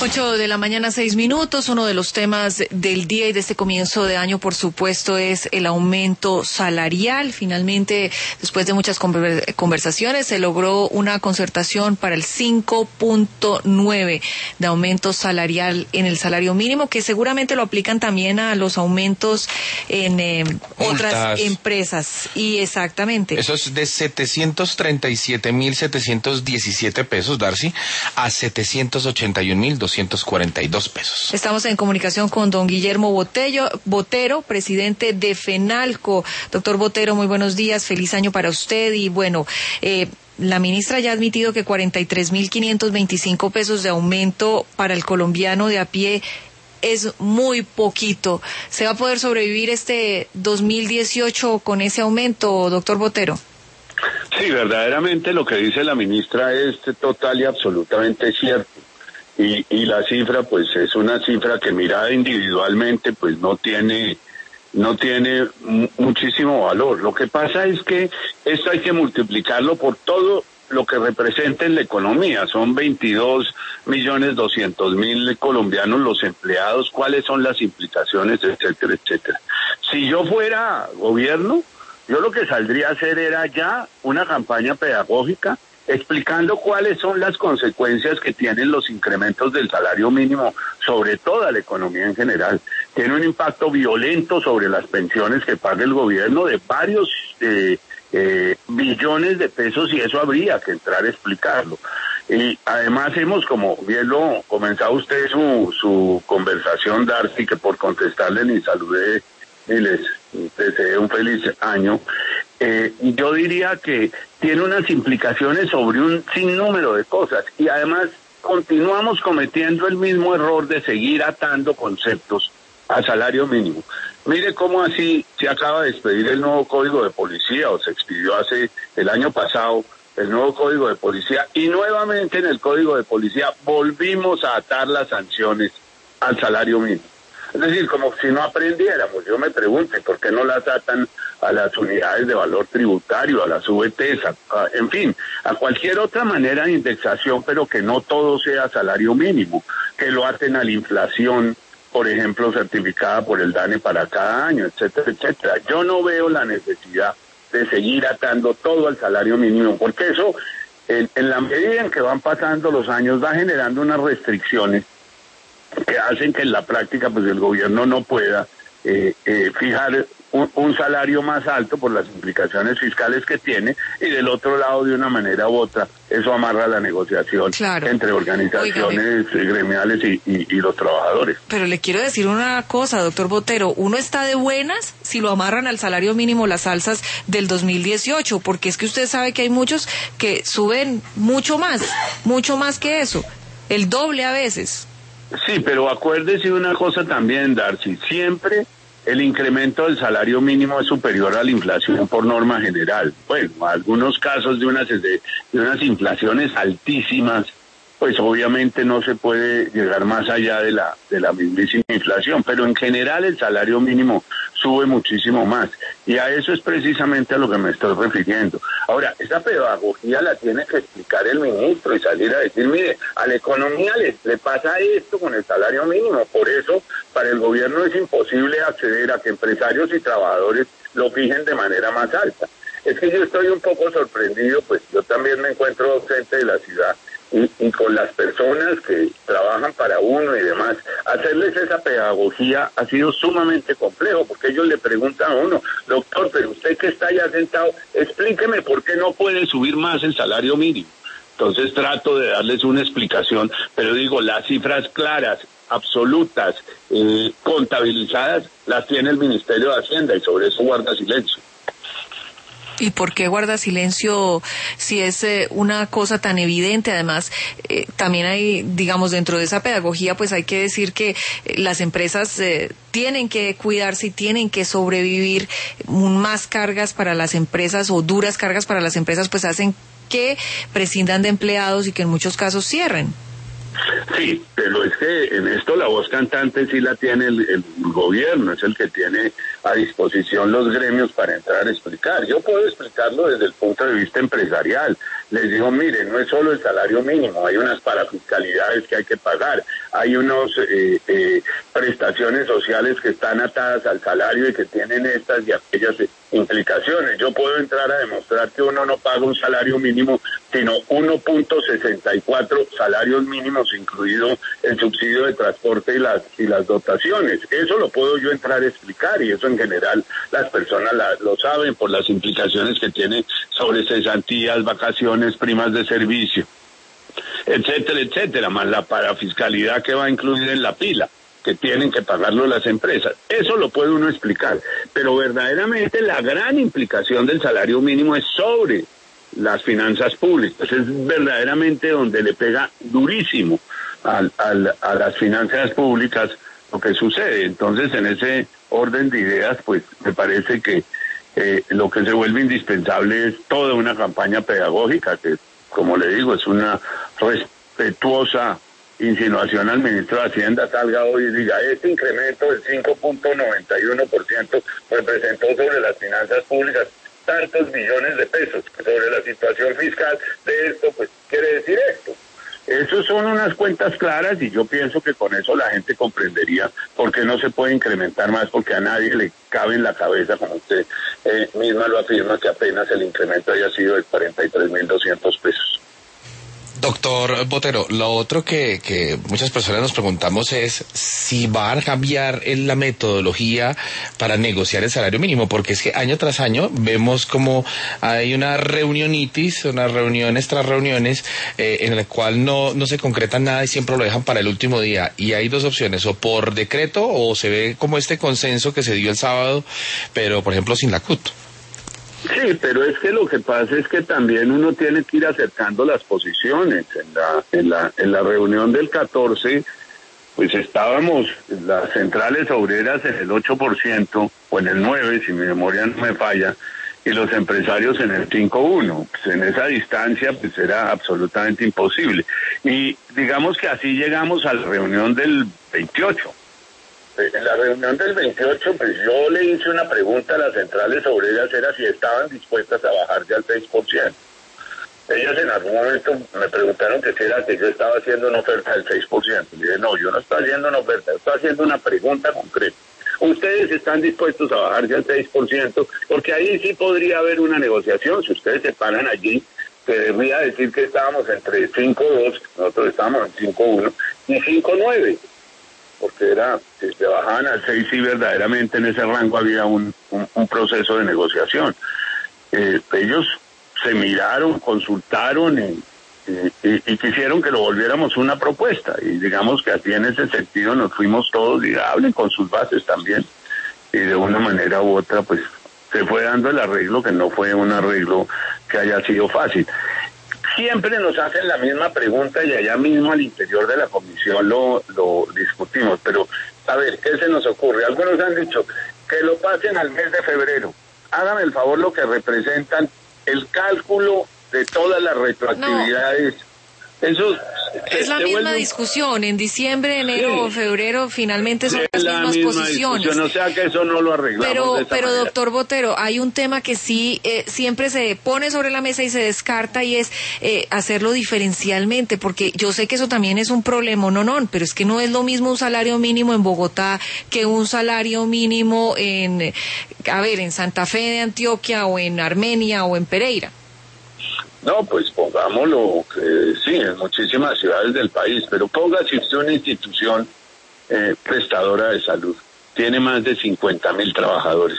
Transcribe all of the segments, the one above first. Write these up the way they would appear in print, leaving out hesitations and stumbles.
8:06 a.m. Uno de los temas del día y de este comienzo de año, por supuesto, es el aumento salarial. Finalmente, después de muchas conversaciones, se logró una concertación para el 5.9 de aumento salarial en el salario mínimo, que seguramente lo aplican también a los aumentos en otras empresas. Y exactamente. Eso es de 737.717 pesos, Darcy, a 781.242 pesos. Estamos en comunicación con don Guillermo Botero, presidente de FENALCO. Doctor Botero, muy buenos días, feliz año para usted. Y bueno, la ministra ya ha admitido que 43.525 pesos de aumento para el colombiano de a pie es muy poquito. ¿Se va a poder sobrevivir este 2018 con ese aumento, doctor Botero? Sí, verdaderamente lo que dice la ministra es total y absolutamente cierto. Y la cifra, pues, es una cifra que mirada individualmente, pues, no tiene muchísimo valor. Lo que pasa es que esto hay que multiplicarlo por todo lo que representa en la economía. Son 22.200.000 colombianos los empleados. ¿Cuáles son las implicaciones, etcétera, etcétera? Si yo fuera gobierno, yo lo que saldría a hacer era ya una campaña pedagógica explicando cuáles son las consecuencias que tienen los incrementos del salario mínimo sobre toda la economía en general. Tiene un impacto violento sobre las pensiones que paga el gobierno de varios billones de pesos, y eso habría que entrar a explicarlo. Y además como bien lo comenzaba usted su conversación, Darcy, que por contestarle ni saludé y les deseé un feliz año. Yo diría que tiene unas implicaciones sobre un sinnúmero de cosas, y además continuamos cometiendo el mismo error de seguir atando conceptos a salario mínimo. Mire cómo así se acaba de expedir el nuevo Código de Policía, o se expidió hace el año pasado el nuevo Código de Policía, y nuevamente en el Código de Policía volvimos a atar las sanciones al salario mínimo. Es decir, como si no aprendiéramos. Yo me pregunto, ¿por qué no las atan a las unidades de valor tributario, a las VTs, en fin, a cualquier otra manera de indexación, pero que no todo sea salario mínimo, que lo aten a la inflación, por ejemplo, certificada por el DANE para cada año, etcétera, etcétera? Yo no veo la necesidad de seguir atando todo al salario mínimo, porque eso, en la medida en que van pasando los años, va generando unas restricciones que hacen que en la práctica pues el gobierno no pueda fijar un salario más alto por las implicaciones fiscales que tiene, y del otro lado, de una manera u otra, eso amarra la negociación entre organizaciones gremiales y los trabajadores. Pero le quiero decir una cosa, doctor Botero, uno está de buenas si lo amarran al salario mínimo las alzas del 2018, porque es que usted sabe que hay muchos que suben mucho más que eso, el doble a veces. Sí, pero acuérdese una cosa también, Darcy, siempre el incremento del salario mínimo es superior a la inflación por norma general. Bueno, algunos casos de unas inflaciones altísimas, pues obviamente no se puede llegar más allá de la mismísima inflación, pero en general el salario mínimo sube muchísimo más, y a eso es precisamente a lo que me estoy refiriendo. Ahora, esa pedagogía la tiene que explicar el ministro y salir a decir, mire, a la economía le pasa esto con el salario mínimo, por eso para el gobierno es imposible acceder a que empresarios y trabajadores lo fijen de manera más alta. Es que yo estoy un poco sorprendido, pues yo también me encuentro ausente de la ciudad, y con las personas que trabajan para uno y demás, hacerles esa pedagogía ha sido sumamente complejo, porque ellos le preguntan a uno, doctor, pero usted que está allá sentado, explíqueme por qué no puede subir más el salario mínimo. Entonces trato de darles una explicación, pero digo, las cifras claras, absolutas, contabilizadas, las tiene el Ministerio de Hacienda, y sobre eso guarda silencio. ¿Y por qué guarda silencio si es una cosa tan evidente? Además, también hay, digamos, dentro de esa pedagogía, pues hay que decir que las empresas tienen que cuidarse y tienen que sobrevivir. Más cargas para las empresas, o duras cargas para las empresas, pues hacen que prescindan de empleados y que en muchos casos cierren. Sí, pero es que en esto la voz cantante sí la tiene el gobierno, es el que tiene a disposición los gremios para entrar a explicar. Yo puedo explicarlo desde el punto de vista empresarial. Les digo, mire, no es solo el salario mínimo, hay unas parafiscalidades que hay que pagar, hay unas prestaciones sociales que están atadas al salario y que tienen estas y aquellas implicaciones. Yo puedo entrar a demostrar que uno no paga un salario mínimo, sino 1.64 salarios mínimos, incluido el subsidio de transporte y las dotaciones. Eso lo puedo yo entrar a explicar, y eso en general las personas lo saben por las implicaciones que tiene sobre cesantías, vacaciones, primas de servicio, etcétera, etcétera, más la parafiscalidad que va incluida en la pila, que tienen que pagarlo las empresas. Eso lo puede uno explicar, pero verdaderamente la gran implicación del salario mínimo es sobre las finanzas públicas, es verdaderamente donde le pega durísimo a las finanzas públicas lo que sucede. Entonces, en ese orden de ideas, pues me parece que lo que se vuelve indispensable es toda una campaña pedagógica que, como le digo, es una respetuosa insinuación al ministro de Hacienda, salga hoy y diga, este incremento del 5.91% representó sobre las finanzas públicas tantos millones de pesos, sobre la situación fiscal de esto, pues quiere decir esto. Esos son unas cuentas claras, y yo pienso que con eso la gente comprendería por qué no se puede incrementar más, porque a nadie le cabe en la cabeza, como usted misma lo afirma, que apenas el incremento haya sido de 43.200 pesos. Doctor Botero, lo otro que muchas personas nos preguntamos es si va a cambiar la metodología para negociar el salario mínimo, porque es que año tras año vemos como hay una reunionitis, unas reuniones tras reuniones en la cual no se concreta nada y siempre lo dejan para el último día, y hay dos opciones, o por decreto o se ve como este consenso que se dio el sábado, pero por ejemplo sin la CUT. Sí, pero es que lo que pasa es que también uno tiene que ir acercando las posiciones. En la reunión del 14, pues estábamos las centrales obreras en el 8%, o en el 9%, si mi memoria no me falla, y los empresarios en el 5.1%. Pues en esa distancia pues era absolutamente imposible. Y digamos que así llegamos a la reunión del 28. En la reunión del 28, pues yo le hice una pregunta a las centrales obreras, era si estaban dispuestas a bajar ya al 6%. Ellas en algún momento me preguntaron que si era que yo estaba haciendo una oferta del 6%. Le dije, no, yo no estoy haciendo una oferta, estoy haciendo una pregunta concreta. Ustedes están dispuestos a bajar ya al 6%, porque ahí sí podría haber una negociación. Si ustedes se paran allí, se debería decir que estábamos entre 5.2, nosotros estábamos en 5.1 y 5.9. Porque era, si se bajaban al 6, y verdaderamente en ese rango había un proceso de negociación. Ellos se miraron, consultaron y quisieron que lo volviéramos una propuesta, y digamos que así en ese sentido nos fuimos todos y hablen con sus bases también, y de una manera u otra pues se fue dando el arreglo, que no fue un arreglo que haya sido fácil. Siempre nos hacen la misma pregunta y allá mismo al interior de la comisión lo discutimos, pero a ver, ¿qué se nos ocurre? Algunos han dicho que lo pasen al mes de febrero. Háganme el favor, lo que representan el cálculo de todas las retroactividades. No. Eso es la misma discusión, en diciembre, enero o febrero finalmente son las mismas posiciones. O sea que eso no lo arreglamos. Pero doctor Botero, hay un tema que sí siempre se pone sobre la mesa y se descarta, y es hacerlo diferencialmente, porque yo sé que eso también es un problema, pero es que no es lo mismo un salario mínimo en Bogotá que un salario mínimo en Santa Fe de Antioquia, o en Armenia, o en Pereira. No, pues pongámoslo, sí, en muchísimas ciudades del país, pero ponga si usted una institución prestadora de salud, tiene más de 50.000 trabajadores,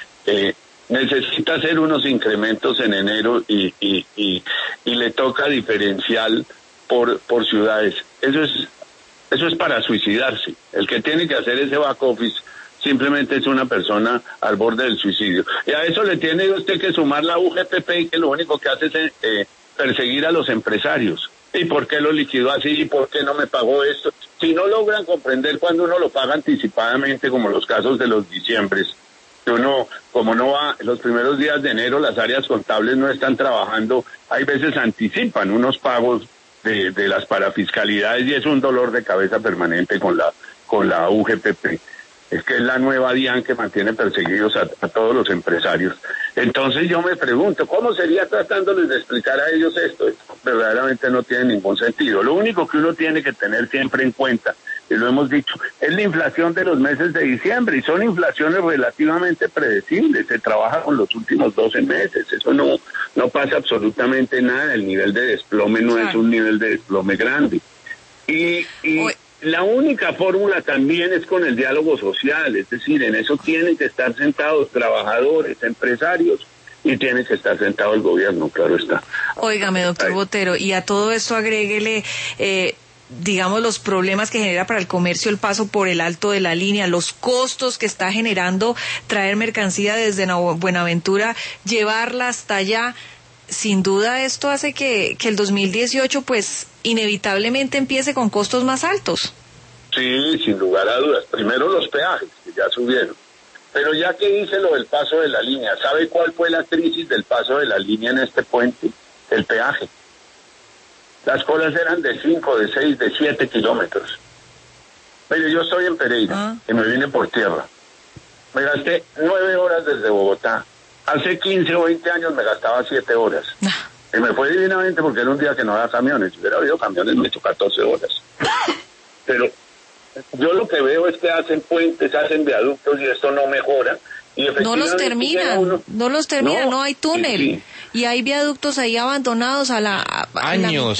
necesita hacer unos incrementos en enero y le toca diferencial por ciudades. Eso es para suicidarse. El que tiene que hacer ese back office simplemente es una persona al borde del suicidio. Y a eso le tiene usted que sumar la UGPP, que lo único que hace es perseguir a los empresarios. ¿Y por qué lo liquidó así? ¿Y por qué no me pagó esto? Si no logran comprender cuando uno lo paga anticipadamente, como los casos de los diciembres, que uno, como no va, los primeros días de enero las áreas contables no están trabajando, hay veces anticipan unos pagos de las parafiscalidades, y es un dolor de cabeza permanente con la UGPP. Es que es la nueva DIAN que mantiene perseguidos a todos los empresarios. Entonces yo me pregunto, ¿cómo sería tratándoles de explicar a ellos esto? Esto verdaderamente no tiene ningún sentido. Lo único que uno tiene que tener siempre en cuenta, y lo hemos dicho, es la inflación de los meses de diciembre, y son inflaciones relativamente predecibles. Se trabaja con los últimos 12 meses, eso no pasa absolutamente nada. El nivel de desplome no es un nivel de desplome grande. Y la única fórmula también es con el diálogo social, es decir, en eso tienen que estar sentados trabajadores, empresarios, y tiene que estar sentado el gobierno, claro está. Óigame, doctor Botero, y a todo esto agréguele, digamos, los problemas que genera para el comercio el paso por el Alto de la Línea, los costos que está generando traer mercancía desde Buenaventura, llevarla hasta allá. Sin duda esto hace que el 2018 pues inevitablemente empiece con costos más altos. Sí, sin lugar a dudas. Primero los peajes, que ya subieron. Pero ya que hice lo del paso de la línea, ¿sabe cuál fue la crisis del paso de la línea en este puente? El peaje. Las colas eran de 5, de 6, de 7 kilómetros. Mire, yo estoy en Pereira, y me vine por tierra. Me gasté 9 horas desde Bogotá. Hace 15 o 20 años me gastaba 7 horas. Y me fue divinamente porque era un día que no había camiones. Si hubiera habido camiones me hizo 14 horas. Pero yo lo que veo es que hacen puentes, hacen viaductos y esto no mejora. Y no los terminan, no hay túnel. Sí. Y hay viaductos ahí abandonados a la años.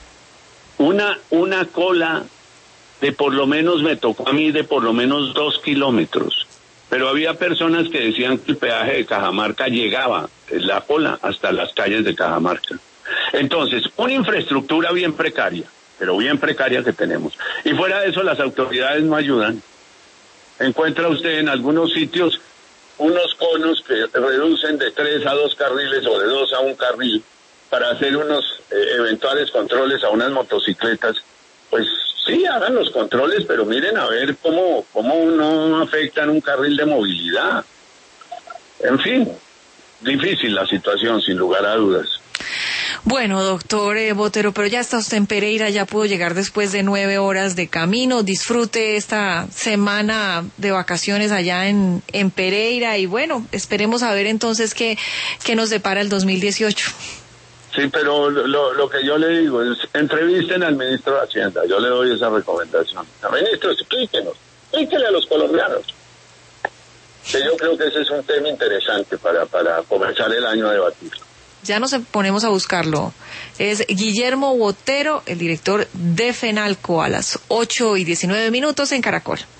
Una cola de por lo menos, me tocó a mí, de por lo menos 2 kilómetros. Pero había personas que decían que el peaje de Cajamarca llegaba, la cola, hasta las calles de Cajamarca. Entonces, una infraestructura bien precaria, pero bien precaria que tenemos. Y fuera de eso, las autoridades no ayudan. Encuentra usted en algunos sitios unos conos que reducen de 3 a 2 carriles o de 2 a 1 carril para hacer unos eventuales controles a unas motocicletas. Pues sí, hagan los controles, pero miren a ver cómo no afectan un carril de movilidad. En fin, difícil la situación, sin lugar a dudas. Bueno, doctor Botero, pero ya está usted en Pereira, ya pudo llegar después de 9 horas de camino. Disfrute esta semana de vacaciones allá en Pereira y bueno, esperemos a ver entonces qué nos depara el 2018. Sí, pero lo que yo le digo es, entrevisten al ministro de Hacienda, yo le doy esa recomendación. Ministro, explíquenle a los colombianos. Que yo creo que ese es un tema interesante para comenzar el año a debatirlo. Ya nos ponemos a buscarlo. Es Guillermo Botero, el director de FENALCO, a las 8:19 en Caracol.